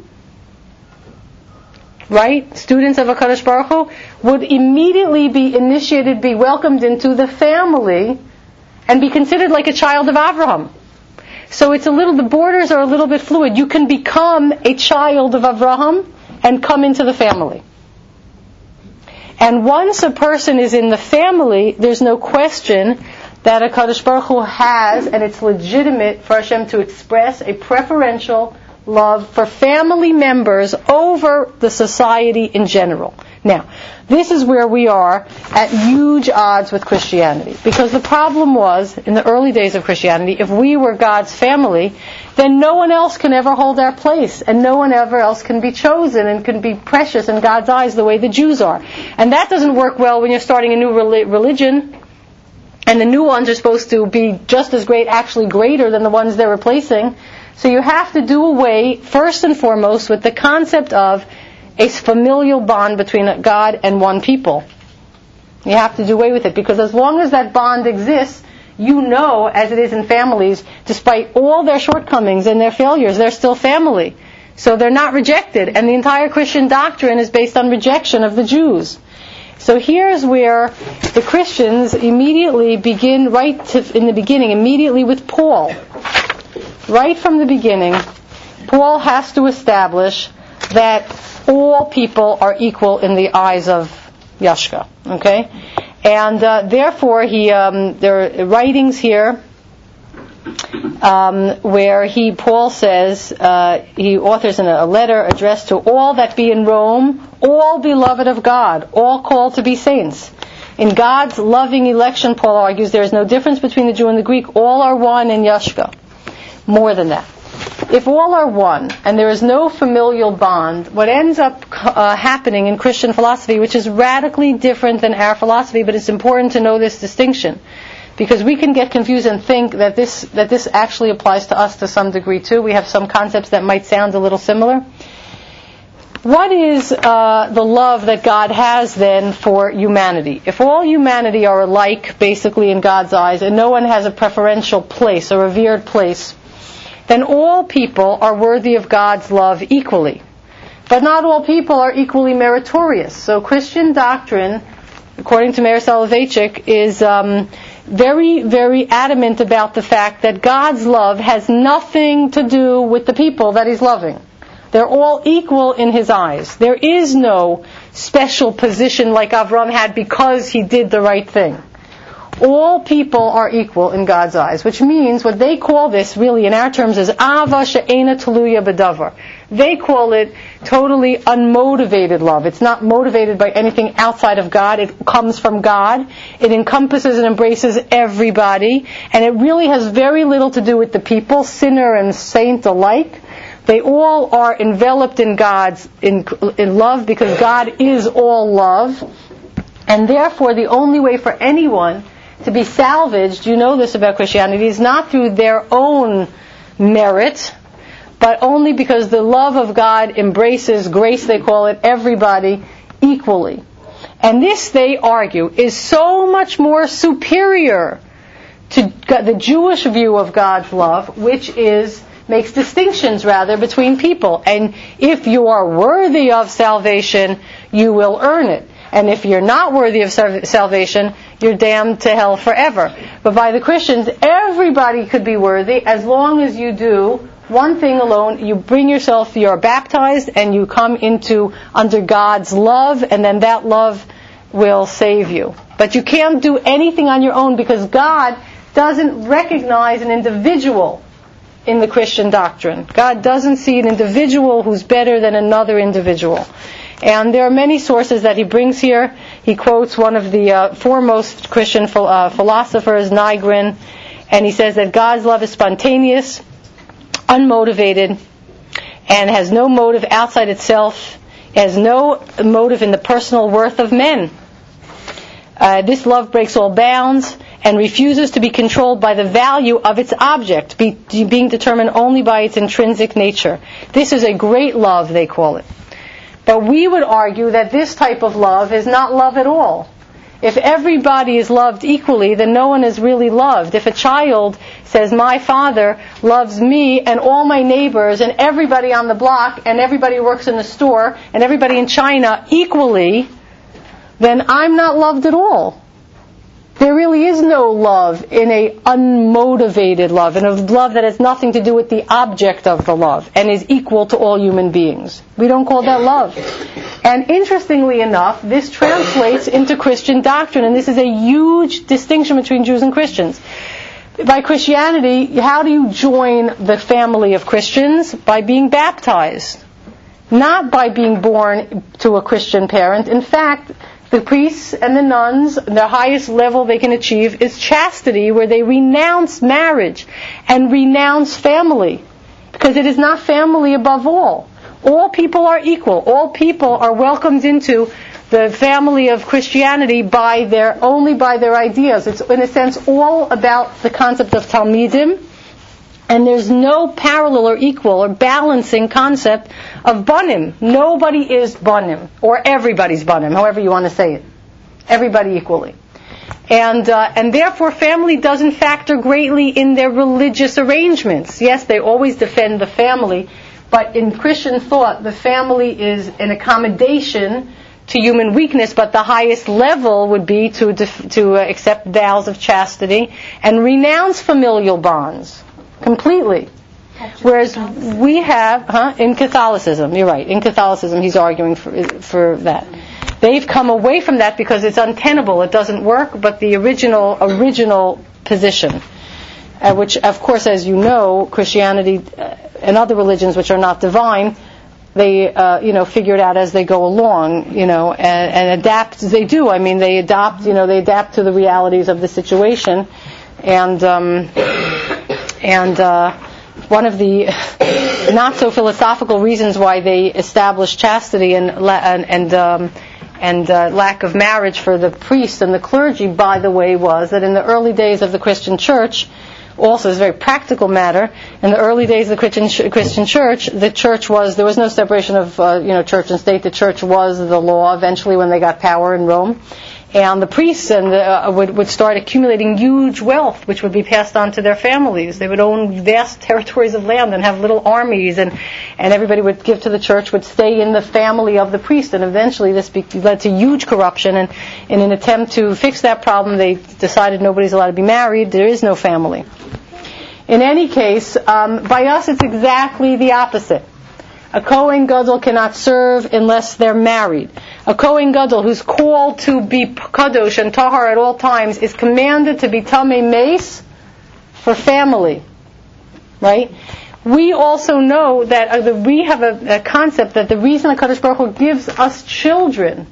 right, students of HaKadosh Baruch Hu, would immediately be initiated, be welcomed into the family, and be considered like a child of Avraham. So it's a little, the borders are a little bit fluid. You can become a child of Avraham and come into the family. And once a person is in the family, there's no question that HaKadosh Baruch Hu has, and it's legitimate for Hashem to express a preferential love for family members over the society in general. Now, this is where we are at huge odds with Christianity. Because the problem was, in the early days of Christianity, if we were God's family, then no one else can ever hold our place, and no one ever else can be chosen and can be precious in God's eyes the way the Jews are. And that doesn't work well when you're starting a new religion, and the new ones are supposed to be just as great, actually greater than the ones they're replacing. So you have to do away, first and foremost, with the concept of a familial bond between God and one people. You have to do away with it, because as long as that bond exists, you know, as it is in families, despite all their shortcomings and their failures, they're still family. So they're not rejected, and the entire Christian doctrine is based on rejection of the Jews. So here's where the Christians immediately begin, right to, in the beginning, immediately with Paul. Right from the beginning, Paul has to establish that all people are equal in the eyes of Yashka. Okay? And uh, therefore, he um, there are writings here um, where he, Paul says, uh, he authors in a letter addressed to all that be in Rome, all beloved of God, all called to be saints. In God's loving election, Paul argues, there is no difference between the Jew and the Greek. All are one in Yashka. More than that. if all are one and there is no familial bond, what ends up uh, happening in Christian philosophy, which is radically different than our philosophy, but it's important to know this distinction, because we can get confused and think that this that this actually applies to us to some degree too. We have some concepts that might sound a little similar. What is uh, the love that God has then for humanity? If all humanity are alike, basically in God's eyes, and no one has a preferential place, a revered place, then all people are worthy of God's love equally. But not all people are equally meritorious. So Christian doctrine, according to Meir Soloveichik, is um, very, very adamant about the fact that God's love has nothing to do with the people that He's loving. They're all equal in His eyes. There is no special position like Avram had because he did the right thing. All people are equal in God's eyes, which means what they call this, really in our terms, is Ava she'ena teluya b'davar. They call it totally unmotivated love. It's not motivated by anything outside of God. It comes from God. It encompasses and embraces everybody. And it really has very little to do with the people, sinner and saint alike. They all are enveloped in God's in, in love, because God is all love. And therefore, the only way for anyone to be salvaged, you know this about Christianity, is not through their own merit, but only because the love of God embraces, grace they call it, everybody equally. And this, they argue, is so much more superior to the Jewish view of God's love, which is makes distinctions rather between people. And if you are worthy of salvation, you will earn it. And if you're not worthy of salvation, you're damned to hell forever. But by the Christians, everybody could be worthy as long as you do one thing alone. You bring yourself, you're baptized, and you come into under God's love, and then that love will save you. But you can't do anything on your own, because God doesn't recognize an individual in the Christian doctrine. God doesn't see an individual who's better than another individual. And there are many sources that he brings here. He quotes one of the uh, foremost Christian ph- uh, philosophers, Nygren, and he says that God's love is spontaneous, unmotivated, and has no motive outside itself. It has no motive in the personal worth of men. Uh, this love breaks all bounds and refuses to be controlled by the value of its object, be, being determined only by its intrinsic nature. This is a great love, they call it. But we would argue that this type of love is not love at all. If everybody is loved equally, then no one is really loved. If a child says, my father loves me and all my neighbors and everybody on the block and everybody who works in the store and everybody in China equally, then I'm not loved at all. There really is no love in a unmotivated love, in a love that has nothing to do with the object of the love and is equal to all human beings. We don't call that love. And interestingly enough, this translates into Christian doctrine, and this is a huge distinction between Jews and Christians. By Christianity, how do you join the family of Christians? By being baptized. Not by being born to a Christian parent. In fact, the priests and the nuns, the highest level they can achieve is chastity, where they renounce marriage and renounce family, because it is not family above all. All people are equal. All people are welcomed into the family of Christianity by their only by their ideas. It's in a sense all about the concept of Talmidim, and there's no parallel or equal or balancing concept of banim. Nobody is banim, or everybody's banim, however you want to say it. Everybody equally. And uh, and therefore family doesn't factor greatly in their religious arrangements. Yes, they always defend the family, but in Christian thought, the family is an accommodation to human weakness, but the highest level would be to def- to uh, accept vows of chastity and renounce familial bonds completely. Whereas we have, huh, in Catholicism, you're right, in Catholicism he's arguing for for that. They've come away from that because it's untenable, it doesn't work, but the original original position, uh, which of course, as you know, Christianity uh, and other religions which are not divine, they uh, you know figure it out as they go along, you know, and, and adapt. They do. I mean, they adapt. You know, they adapt to the realities of the situation, and um, and uh, one of the not so philosophical reasons why they established chastity and la- and and, um, and uh, lack of marriage for the priest and the clergy, by the way, was that in the early days of the Christian church, also is a very practical matter. In the early days of the Christian, Christian church, the church was, there was no separation of uh, you know church and state. The church was the law eventually when they got power in Rome. And the priests and the, uh, would, would start accumulating huge wealth, which would be passed on to their families. They would own vast territories of land and have little armies, and, and everybody would give to the church, would stay in the family of the priest. And eventually this be, led to huge corruption. And in an attempt to fix that problem, they decided nobody's allowed to be married. There is no family. In any case, um, by us it's exactly the opposite. A Kohen Gadol cannot serve unless they're married. A Kohen Gadol who's called to be kadosh and tahar at all times is commanded to be tamei meis for family. Right? We also know that uh, the, we have a, a concept that the reason HaKadosh Baruch Hu gives us children,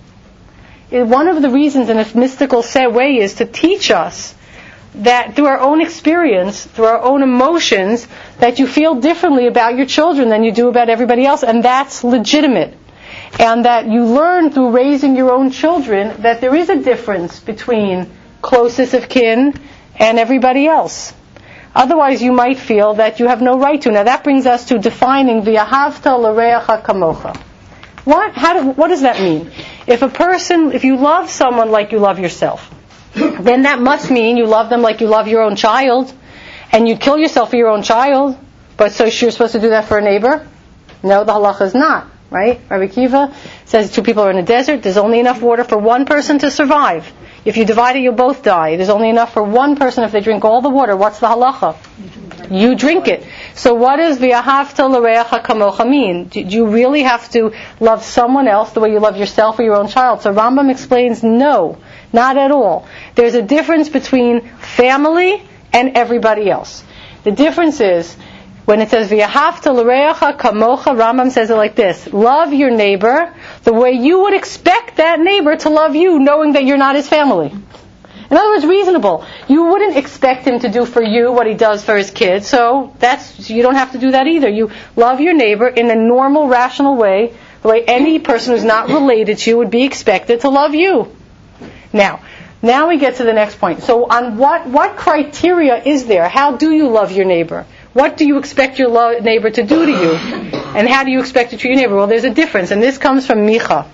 is one of the reasons in a mystical way is to teach us that through our own experience, through our own emotions, that you feel differently about your children than you do about everybody else, and that's legitimate. And that you learn through raising your own children that there is a difference between closest of kin and everybody else. Otherwise you might feel that you have no right to. Now that brings us to defining v'ahavta l'reacha kamocha. What, how do, what does that mean? If a person, if you love someone like you love yourself, then that must mean you love them like you love your own child, and you'd kill yourself for your own child, but so you're supposed to do that for a neighbor? No, the halacha is not, right? Rabbi Kiva says two people are in a desert, there's only enough water for one person to survive. If you divide it, you'll both die. There's only enough for one person if they drink all the water. What's the halacha? You drink it. So what does v'ahavta l'reacha kamocha mean? Do you really have to love someone else the way you love yourself or your own child? So Rambam explains, no. Not at all. There's a difference between family and everybody else. The difference is, when it says, v'ahavta l'reacha kamocha, Rambam says it like this: love your neighbor the way you would expect that neighbor to love you, knowing that you're not his family. In other words, reasonable. You wouldn't expect him to do for you what he does for his kids, so that's, you don't have to do that either. You love your neighbor in a normal, rational way, the way any person who's not related to you would be expected to love you. Now, now we get to the next point. So on what, what criteria is there? How do you love your neighbor? What do you expect your lo- neighbor to do to you? And how do you expect to treat your neighbor? Well, there's a difference, and this comes from Micha.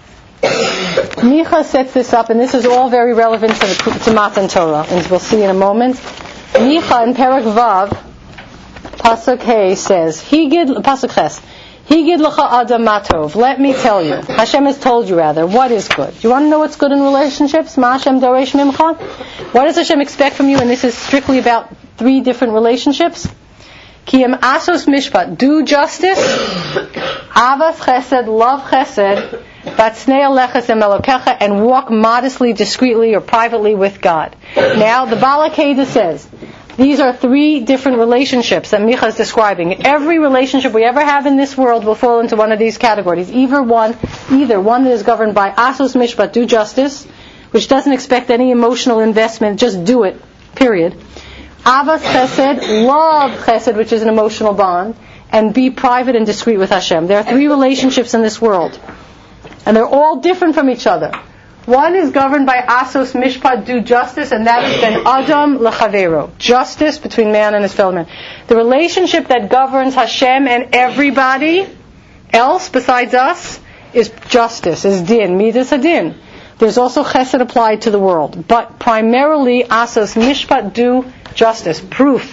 Micha sets this up, and this is all very relevant to, the, to Matan Torah, and we'll see in a moment. Micha in Perek Vav, Pasuk Hey says, Higid, Pasuk Ches, Higid l'cha adam matov. Let me tell you. Hashem has told you, rather, what is good. Do you want to know what's good in relationships? Ma Hashem doresh mimcha. What does Hashem expect from you? And this is strictly about three different relationships. Kiyam asos mishpat. Do justice. Avas chesed. Love chesed. Batsnei aleches emelokecha. And walk modestly, discreetly, or privately with God. Now, the Bala Keda says, these are three different relationships that Micha is describing. Every relationship we ever have in this world will fall into one of these categories. Either one, either one that is governed by asos mishpat, do justice, which doesn't expect any emotional investment, just do it, period. Avas chesed, love chesed, which is an emotional bond, and be private and discreet with Hashem. There are three relationships in this world, and they're all different from each other. One is governed by asos mishpat, do justice, and that is ben adam lechavero, justice between man and his fellow man. The relationship that governs Hashem and everybody else besides us is justice, is din, midas hadin. There's also chesed applied to the world, but primarily asos mishpat, do justice. Proof.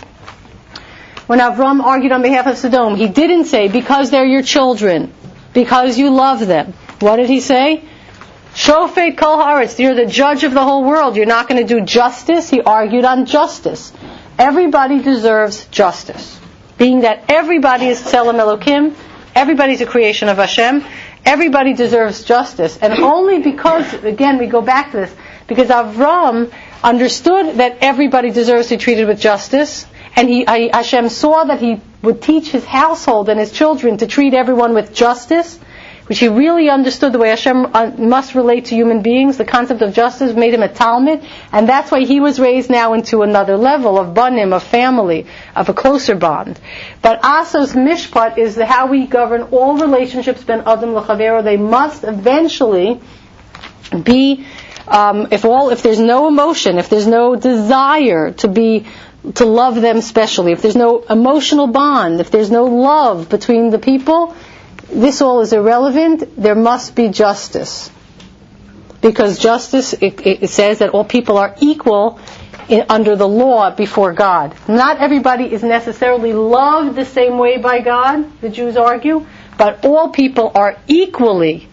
When Avram argued on behalf of Sodom, he didn't say, because they're your children, because you love them. What did he say? Shofet kol haaretz, you're the judge of the whole world. You're not going to do justice. He argued on justice. Everybody deserves justice. Being that everybody is Tselem Elokim, everybody's a creation of Hashem, everybody deserves justice. And only because, again, we go back to this, because Avram understood that everybody deserves to be treated with justice, and he, Hashem saw that he would teach his household and his children to treat everyone with justice. which he really understood the way Hashem must relate to human beings. The concept of justice made him a Talmud, and that's why he was raised now into another level of banim, of family, of a closer bond. But Asos Mishpat is how we govern all relationships ben Adam l'chavero. They must eventually be, um, if all, if there's no emotion, if there's no desire to be, to love them specially, if there's no emotional bond, if there's no love between the people, this all is irrelevant. There must be justice. Because justice, it, it says that all people are equal in, under the law before God. Not everybody is necessarily loved the same way by God, the Jews argue, but all people are equally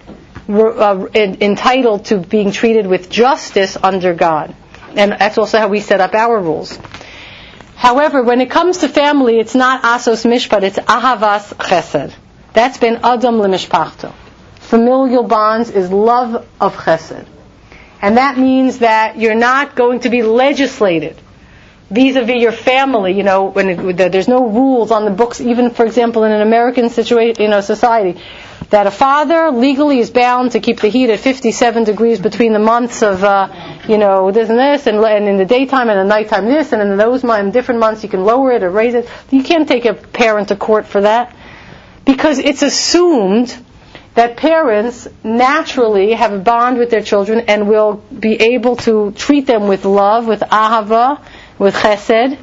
uh, entitled to being treated with justice under God. And that's also how we set up our rules. However, when it comes to family, it's not Asos Mishpat, it's Ahavas Chesed. That's been Adam Lemishpachto. Familial bonds is love of Chesed. And that means that you're not going to be legislated vis-a-vis your family, you know, when it, there's no rules on the books, even, for example, in an American situation, you know, society, that a father legally is bound to keep the heat at fifty-seven degrees between the months of, uh, you know, this and this, and, and in the daytime and the nighttime this, and in those in different months you can lower it or raise it. You can't take a parent to court for that, because it's assumed that parents naturally have a bond with their children and will be able to treat them with love, with ahava, with chesed,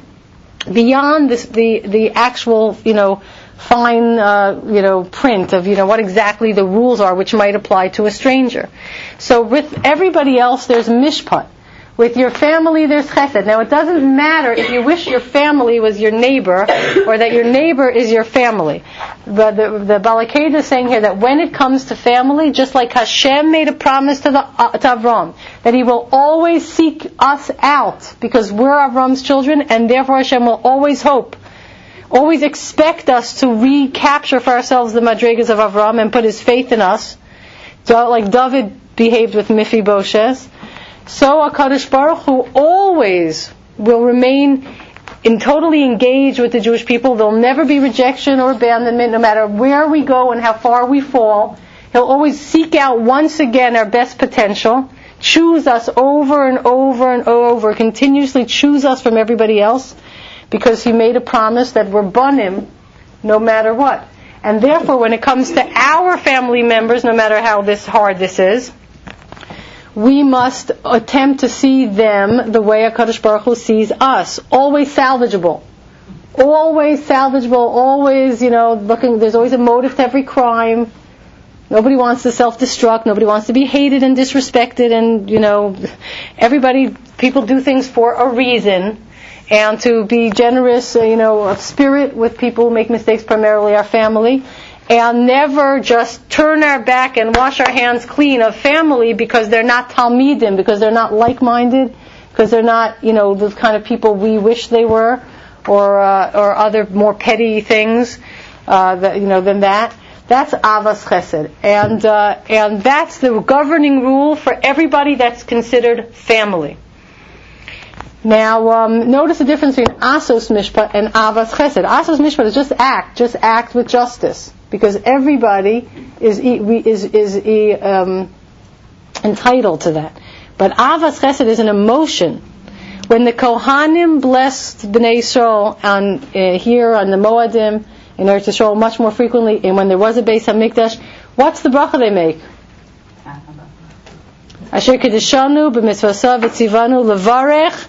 beyond this, the the actual, you know, fine, uh, you know, print of, you know, what exactly the rules are which might apply to a stranger. So with everybody else, there's mishpat. With your family, there's chesed. Now, it doesn't matter if you wish your family was your neighbor or that your neighbor is your family. But the, the Bala Keda is saying here that when it comes to family, just like Hashem made a promise to, the, uh, to Avram, that He will always seek us out because we're Avram's children, and therefore Hashem will always hope, always expect us to recapture for ourselves the madrigas of Avram and put his faith in us. So, like David behaved with Mephibosheth, so HaKadosh Baruch Hu always will remain in totally engaged with the Jewish people. There'll never be rejection or abandonment, no matter where we go and how far we fall. He'll always seek out once again our best potential, choose us over and over and over, continuously choose us from everybody else, because He made a promise that we're banim no matter what. And therefore, when it comes to our family members, no matter how this hard this is, we must attempt to see them the way HaKadosh Baruch Hu sees us. Always salvageable. Always salvageable, always, you know, looking, there's always a motive to every crime. Nobody wants to self-destruct. Nobody wants to be hated and disrespected, and, you know, everybody, people do things for a reason. And to be generous, you know, of spirit with people who make mistakes, primarily our family. And never just turn our back and wash our hands clean of family because they're not Talmidim, because they're not like-minded, because they're not, you know, the kind of people we wish they were, or uh, or other more petty things, uh, that, you know, than that. That's Avas Chesed, and uh, and that's the governing rule for everybody that's considered family. Now, um, notice the difference between Asos Mishpat and Avas Chesed. Asos Mishpat is just act, just act with justice, because everybody is is is um, entitled to that. But Avas Chesed is an emotion. When the Kohanim blessed Bnei Yisrael on uh, here on the Moadim in Eretz Yisrael much more frequently, and when there was a Beis Hamikdash, what's the bracha they make? Asher kedishanu b'mitzvasav v'tzivanu levarech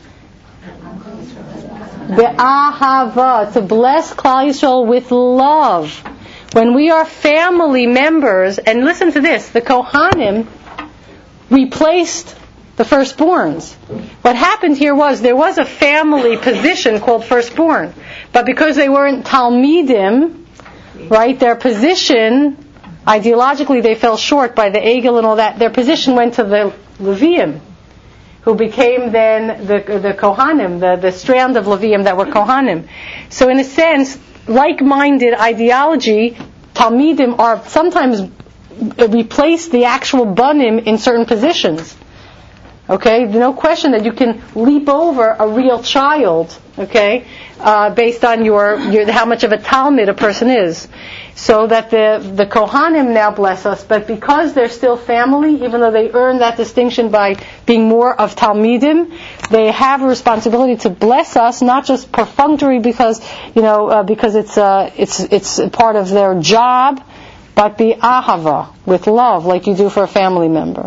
be'ahava, to bless Klal Yisrael with love. When we are family members, and listen to this, the Kohanim replaced the firstborns. What happened here was there was a family position called firstborn, but because they weren't Talmidim, right, their position, ideologically they fell short by the Egel and all that, their position went to the Leviim, who became then the the Kohanim, the, the strand of Leviim that were Kohanim. So in a sense, like-minded ideology, Talmidim are sometimes replace the actual Banim in certain positions. Okay, no question that you can leap over a real child. Okay, uh, based on your, your how much of a Talmud a person is. So that the the Kohanim now bless us, but because they're still family, even though they earn that distinction by being more of Talmidim, they have a responsibility to bless us, not just perfunctory because you know uh, because it's uh, it's it's part of their job, but be ahava, with love, like you do for a family member.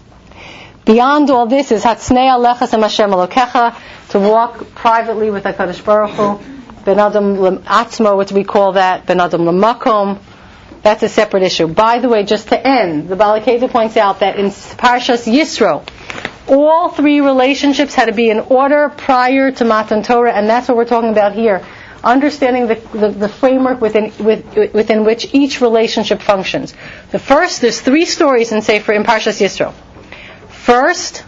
Beyond all this is Hatznei Alechas Em Hashem Elokecha, to walk privately with HaKadosh Baruch Hu, Ben Adam L'Atzmo, what do we call that? Ben Adam L'Makom. That's a separate issue. By the way, just to end, the Bala Keva points out that in Parshas Yisro, all three relationships had to be in order prior to Matan Torah, and that's what we're talking about here. Understanding the, the, the framework within with, within which each relationship functions. The first, there's three stories in Sefer in Parshas Yisro. First,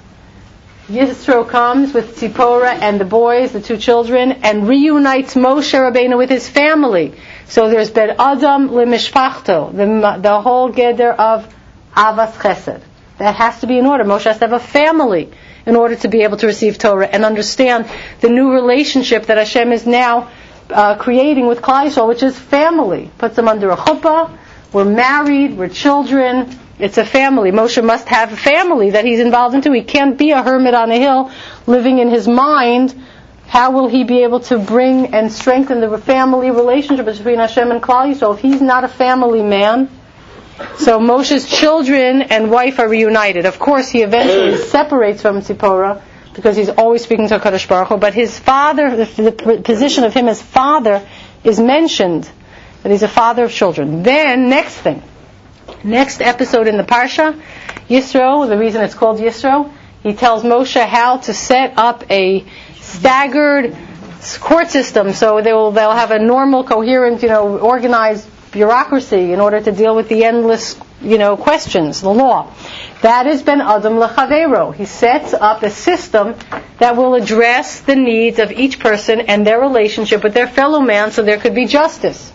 Yisro comes with Tzipora and the boys, the two children, and reunites Moshe Rabbeinu with his family. So there's Ben Adam Lemishpachto, the, the whole gather of Avas Chesed. That has to be in order. Moshe has to have a family in order to be able to receive Torah and understand the new relationship that Hashem is now uh, creating with Klal Yisrael, which is family. Puts them under a chuppah. We're married. We're children. It's a family. Moshe must have a family that he's involved into. He can't be a hermit on a hill living in his mind. How will he be able to bring and strengthen the family relationship between Hashem and Klal Yisrael if he's not a family man? So Moshe's children and wife are reunited. Of course, he eventually separates from Tzipora because he's always speaking to HaKadosh Baruch Hu. But his father, the, the position of him as father is mentioned, that he's a father of children. Then, next thing. Next episode in the Parsha, Yisro, the reason it's called Yisro, he tells Moshe how to set up a staggered court system so they will, they'll have a normal, coherent, you know, organized bureaucracy in order to deal with the endless, you know, questions, the law. That is Ben Adam L'Chaveiro. He sets up a system that will address the needs of each person and their relationship with their fellow man so there could be justice.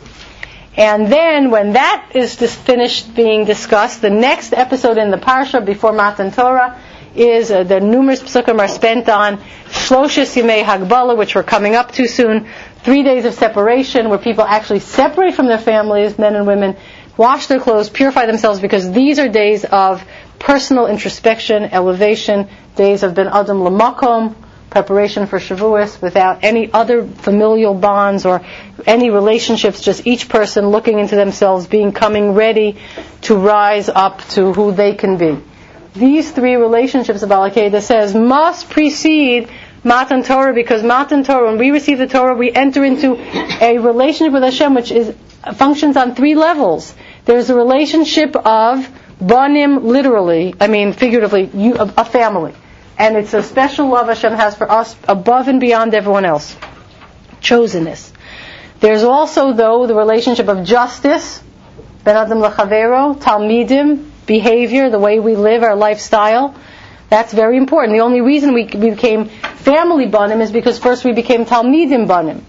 And then, when that is just finished being discussed, the next episode in the Parsha before Matan Torah is uh, the numerous psukim are spent on Shloshes Yimei Hagbala, which we're coming up to soon. Three days of separation, where people actually separate from their families, men and women, wash their clothes, purify themselves, because these are days of personal introspection, elevation, days of Ben Adam L'Makom, preparation for Shavuos, without any other familial bonds or any relationships, just each person looking into themselves, being coming ready to rise up to who they can be. These three relationships, the Bala Keva says, must precede Matan Torah, because Matan Torah, when we receive the Torah, we enter into a relationship with Hashem which is functions on three levels. There's a relationship of banim, literally, I mean figuratively, you, a, a family. And it's a special love Hashem has for us above and beyond everyone else. Chosenness. There's also, though, the relationship of justice, Ben Adam L'Chaveiro, Talmidim, behavior, the way we live, our lifestyle. That's very important. The only reason we became family banim is because first we became Talmidim banim.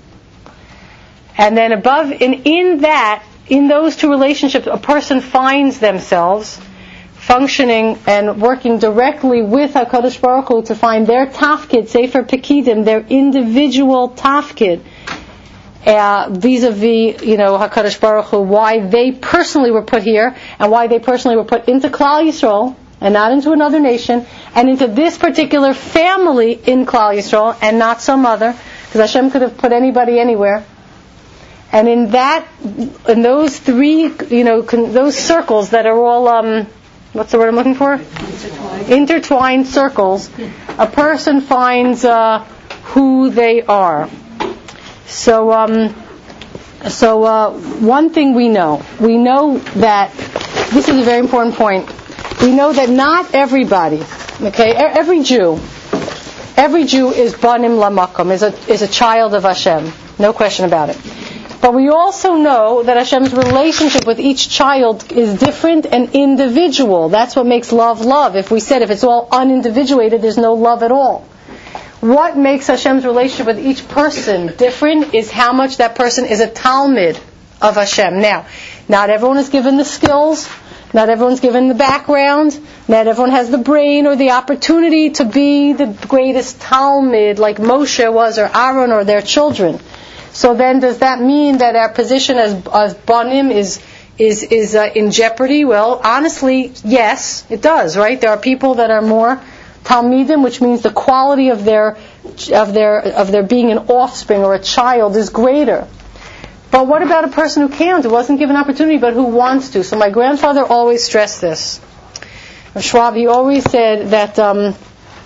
And then above, and in that, in those two relationships, a person finds themselves functioning and working directly with HaKadosh Baruch Hu to find their tafkid, Sefer Pekidim, their individual tafkid, uh, vis-a-vis, you know, HaKadosh Baruch Hu, why they personally were put here, and why they personally were put into Klal Yisrael, and not into another nation, and into this particular family in Klal Yisrael, and not some other, because Hashem could have put anybody anywhere. And in that, in those three, you know, con- those circles that are all, um, what's the word I'm looking for? Intertwined, Intertwined circles. A person finds uh, who they are. So, um, so uh, one thing we know, we know that this is a very important point. We know that not everybody, okay, every Jew, every Jew is banim lamakom, is a is a child of Hashem, no question about it. But we also know that Hashem's relationship with each child is different and individual. That's what makes love love. If we said if it's all unindividuated, there's no love at all. What makes Hashem's relationship with each person different is how much that person is a Talmid of Hashem. Now, not everyone is given the skills Not everyone's given the background. Not everyone has the brain or the opportunity to be the greatest Talmid like Moshe was, or Aaron, or their children. So then, does that mean that our position as as Banim is is is uh, in jeopardy? Well, honestly, yes, it does. Right? There are people that are more Talmidim, which means the quality of their of their of their being an offspring or a child is greater. But what about a person who can't, who wasn't given opportunity, but who wants to? So my grandfather always stressed this. Schwab, he always said that, um,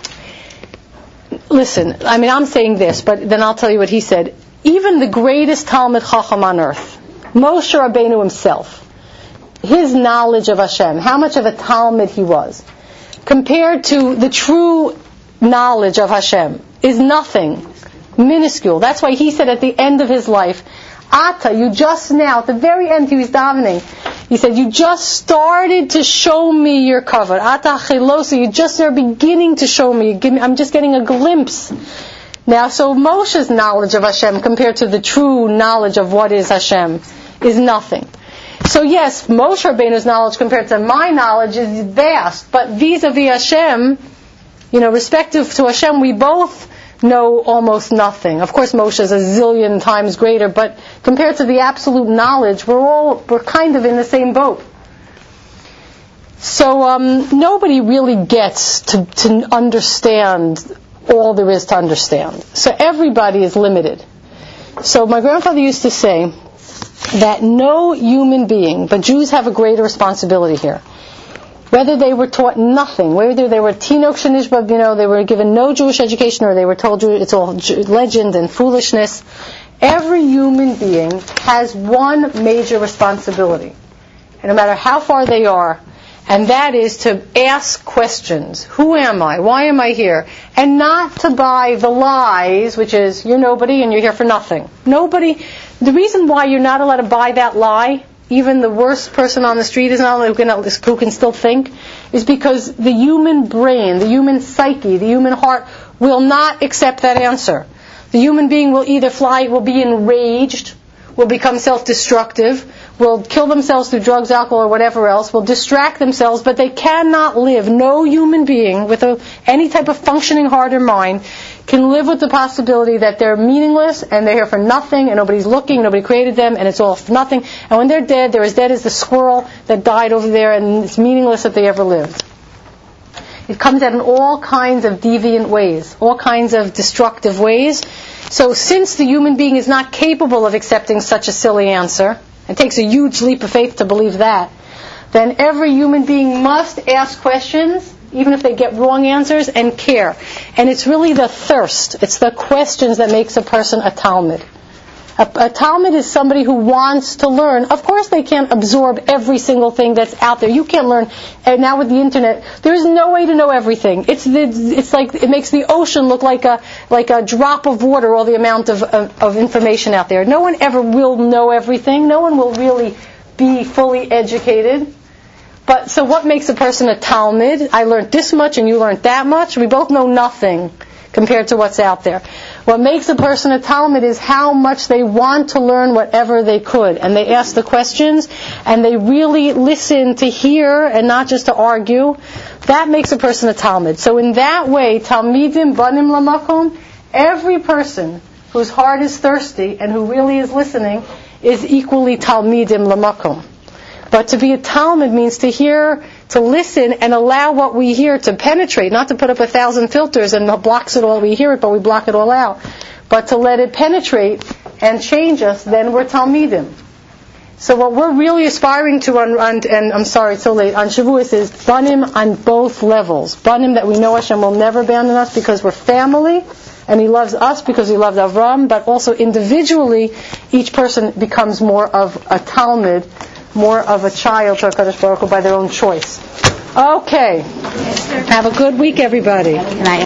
listen, I mean, I'm saying this, but then I'll tell you what he said. Even the greatest Talmid Chacham on earth, Moshe Rabbeinu himself, his knowledge of Hashem, how much of a Talmid he was, compared to the true knowledge of Hashem, is nothing, minuscule. That's why he said at the end of his life, Ata, you just now, at the very end he was davening, he said, you just started to show me your cover. Ata chilosa, you just are beginning to show me. I'm just getting a glimpse. Now, so Moshe's knowledge of Hashem compared to the true knowledge of what is Hashem is nothing. So yes, Moshe Rabbeinu's knowledge compared to my knowledge is vast, but vis-a-vis Hashem, you know, respective to Hashem, we both know almost nothing. Of course, Moshe is a zillion times greater, but compared to the absolute knowledge, we're all we're kind of in the same boat. So um, nobody really gets to, to understand all there is to understand. So everybody is limited. So my grandfather used to say that no human being, but Jews have a greater responsibility here. Whether they were taught nothing, whether they were tinok shenishba, you know, they were given no Jewish education, or they were told it's all legend and foolishness. Every human being has one major responsibility, and no matter how far they are, and that is to ask questions. Who am I? Why am I here? And not to buy the lies, which is you're nobody and you're here for nothing. Nobody. The reason why you're not allowed to buy that lie, even the worst person on the street is not allowed, who can, who can still think, is because the human brain, the human psyche, the human heart will not accept that answer. The human being will either fly, will be enraged, will become self-destructive, will kill themselves through drugs, alcohol, or whatever else, will distract themselves, but they cannot live. No human being with a, any type of functioning heart or mind can live with the possibility that they're meaningless and they're here for nothing and nobody's looking, nobody created them, and it's all for nothing. And when they're dead, they're as dead as the squirrel that died over there, and it's meaningless that they ever lived. It comes out in all kinds of deviant ways, all kinds of destructive ways. So since the human being is not capable of accepting such a silly answer, it takes a huge leap of faith to believe that, then every human being must ask questions, even if they get wrong answers, and care. And it's really the thirst, it's the questions that makes a person a Talmid. A, a Talmid is somebody who wants to learn. Of course they can't absorb every single thing that's out there. You can't learn, and now with the internet, there is no way to know everything. It's the, it's like, it makes the ocean look like a, like a drop of water, all the amount of, of, of information out there. No one ever will know everything. No one will really be fully educated. But, so what makes a person a Talmid? I learned this much and you learned that much. We both know nothing compared to what's out there. What makes a person a Talmid is how much they want to learn whatever they could. And they ask the questions, and they really listen to hear and not just to argue. That makes a person a Talmid. So in that way, Talmidim banim lamakom, every person whose heart is thirsty and who really is listening is equally Talmidim lamakom. But to be a Talmid means to hear, to listen, and allow what we hear to penetrate, not to put up a thousand filters and blocks it all. We hear it, but we block it all out. But to let it penetrate and change us, then we're Talmidim. So what we're really aspiring to, on, on and I'm sorry, it's so late, on Shavuos is Banim on both levels. Banim, that we know Hashem will never abandon us because we're family, and He loves us because He loved Avram, but also individually, each person becomes more of a Talmid, more of a child to HaKadosh Baruch Hu by their own choice. Okay. Have a good week, everybody.